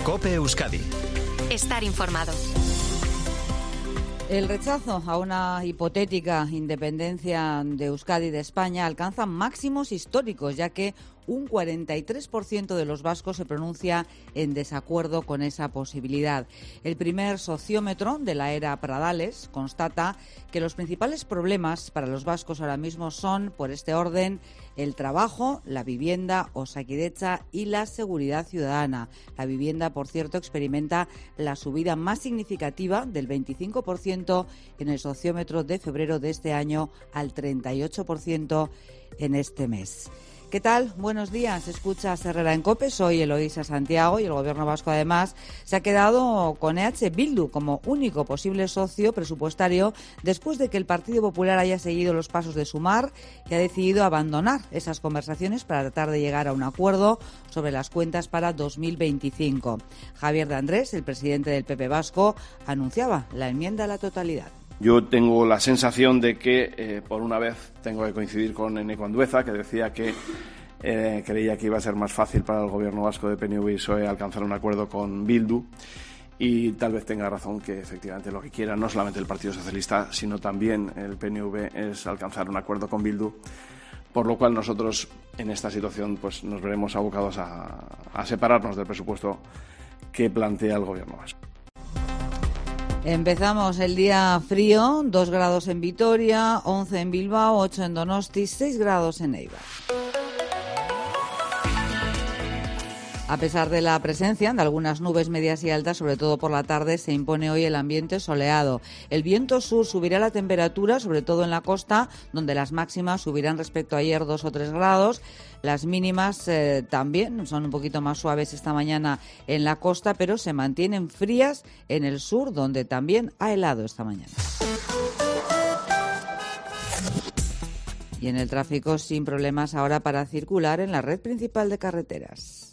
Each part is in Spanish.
COPE Euskadi. Estar informado. El rechazo a una hipotética independencia de Euskadi de España alcanza máximos históricos, ya que un 43% de los vascos se pronuncia en desacuerdo con esa posibilidad. El primer sociómetro de la era Pradales constata que los principales problemas para los vascos ahora mismo son, por este orden, el trabajo, la vivienda, Osakidetza y la seguridad ciudadana. La vivienda, por cierto, experimenta la subida más significativa del 25% en el sociómetro de febrero de este año al 38% en este mes. ¿Qué tal? Buenos días. Escuchas Herrera en COPE. Soy Eloísa Santiago y el Gobierno vasco, además, se ha quedado con EH Bildu como único posible socio presupuestario después de que el Partido Popular haya seguido los pasos de Sumar y ha decidido abandonar esas conversaciones para tratar de llegar a un acuerdo sobre las cuentas para 2025. Javier de Andrés, el presidente del PP vasco, anunciaba la enmienda a la totalidad. Yo tengo la sensación de que, por una vez, tengo que coincidir con Eneko Andueza, que decía que creía que iba a ser más fácil para el gobierno vasco de PNV y PSOE alcanzar un acuerdo con Bildu, y tal vez tenga razón que efectivamente lo que quiera no solamente el Partido Socialista, sino también el PNV es alcanzar un acuerdo con Bildu, por lo cual nosotros en esta situación pues nos veremos abocados a separarnos del presupuesto que plantea el gobierno vasco. Empezamos el día frío, 2 grados en Vitoria, 11 en Bilbao, 8 en Donosti, 6 grados en Eibar. A pesar de la presencia de algunas nubes medias y altas, sobre todo por la tarde, se impone hoy el ambiente soleado. El viento sur subirá la temperatura, sobre todo en la costa, donde las máximas subirán respecto a ayer 2 o 3 grados. Las mínimas también son un poquito más suaves esta mañana en la costa, pero se mantienen frías en el sur, donde también ha helado esta mañana. Y en el tráfico, sin problemas ahora para circular en la red principal de carreteras.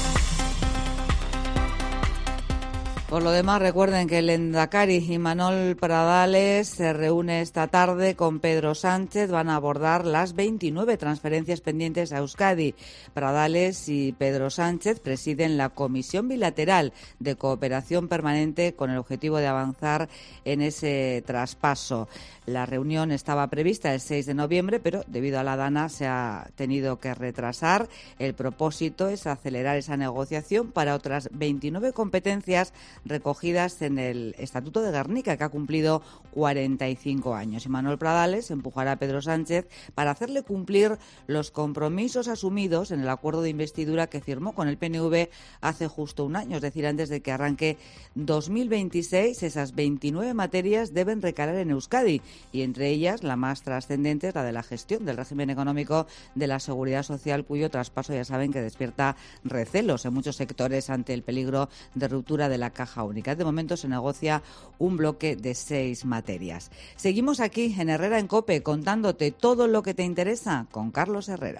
Por lo demás, recuerden que el Lehendakari Imanol Pradales se reúne esta tarde con Pedro Sánchez. Van a abordar las 29 transferencias pendientes a Euskadi. Pradales y Pedro Sánchez presiden la Comisión Bilateral de Cooperación Permanente con el objetivo de avanzar en ese traspaso. La reunión estaba prevista el 6 de noviembre, pero debido a la Dana se ha tenido que retrasar. El propósito es acelerar esa negociación para otras 29 competencias recogidas en el Estatuto de Gernika, que ha cumplido 45 años. Imanol Pradales empujará a Pedro Sánchez para hacerle cumplir los compromisos asumidos en el acuerdo de investidura que firmó con el PNV hace justo un año, es decir, antes de que arranque 2026. Esas 29 materias deben recalar en Euskadi y entre ellas la más trascendente es la de la gestión del régimen económico de la Seguridad Social, cuyo traspaso ya saben que despierta recelos en muchos sectores ante el peligro de ruptura de la caja única. De momento se negocia un bloque de 6 materias. Seguimos aquí en Herrera en COPE contándote todo lo que te interesa con Carlos Herrera.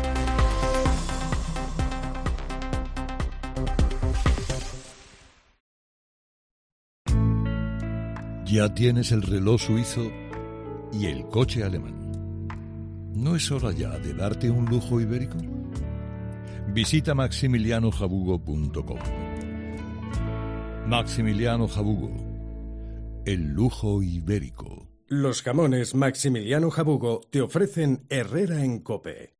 Ya tienes el reloj suizo y el coche alemán. ¿No es hora ya de darte un lujo ibérico? Visita maximilianojabugo.com. Maximiliano Jabugo, el lujo ibérico. Los jamones Maximiliano Jabugo te ofrecen Herrera en COPE.